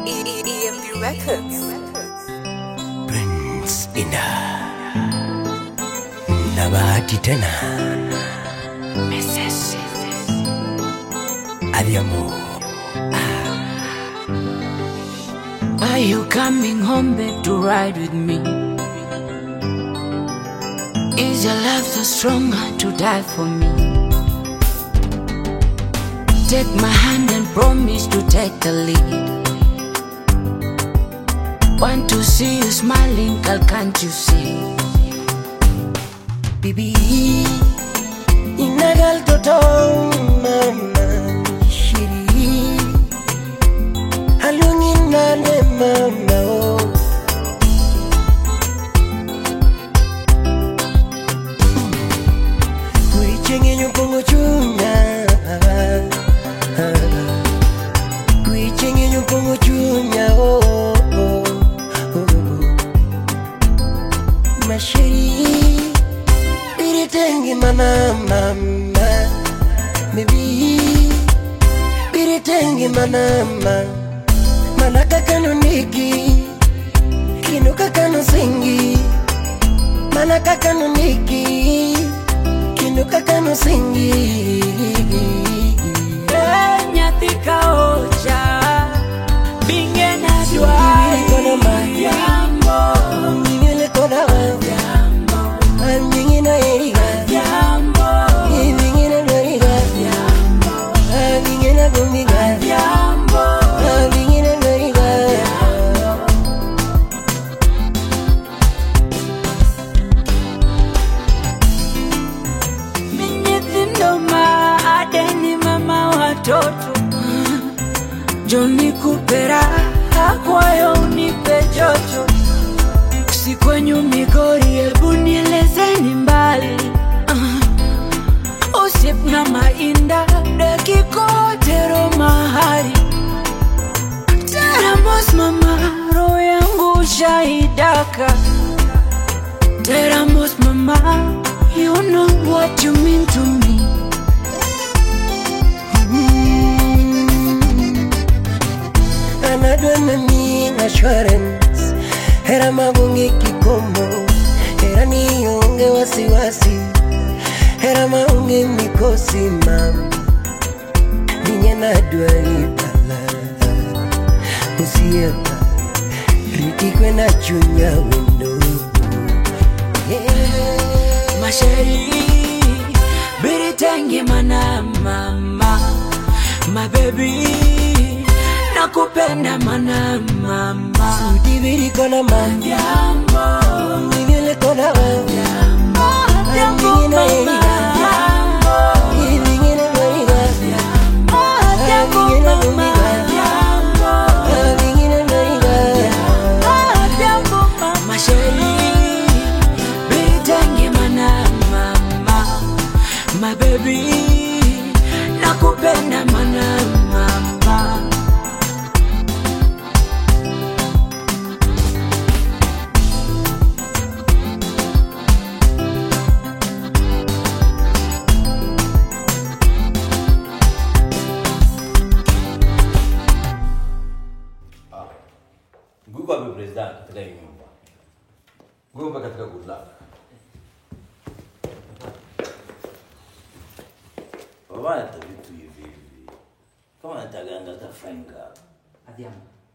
EMB Records. Prince Inda na bahati tena Mrs. Adiamo. Are you coming home, babe, to ride with me? Is your love so strong to die for me? Take my hand and promise to take the lead. Want to see you smiling, girl, can't you see? Bibi inagal toto mama shiri halungin nane mama oh. Kuichenye nyupongo chunya Kuichenye nyupongo chunya oh, oh, oh, oh. Mashiri Biritengi mana mama Maybe Biritengi mana mama Manaka kanu niki Kinuka kanu singi Manaka kanu niki Kinuka kanu singi Nyatika ocha Binge na dwa Kona Yambo Ngile kona Yambo Ngina eriga Yambo Ngina noriga Yambo Ngina gumiga Yambo Ngina noriga Minyithindoma adeni mama watoto Joni kupera akwayo unipe jojo Sikwenyu migori hebu nielezeni mbali Usip na mainda dakiko tero mahari Teramos mama roho yangu shahidaka Teramos mama you know what you mean to me Anadwa na mi assurance Hera magungi kikomo Hera nionge wasiwasi Hera maunge mikosi mama Ninye nadwa ipala Usiepa Ritikwe na chunya wendo Masheri Biritengi mana mama My baby Nakupenda mana mama Udibiri kona mama Yambo Ngile kona mama Yambo Yambo mama Yambo Ngile noriga Yambo Yambo mama Yambo Ngile noriga Yambo mama Masheri Biritengi mana mama My baby Nakupenda mana mama Nguko wa president katika hii nyumba. Nguko katika good luck. Baba hata vitu hivi. Kama nataganga tafanga. Adiamo.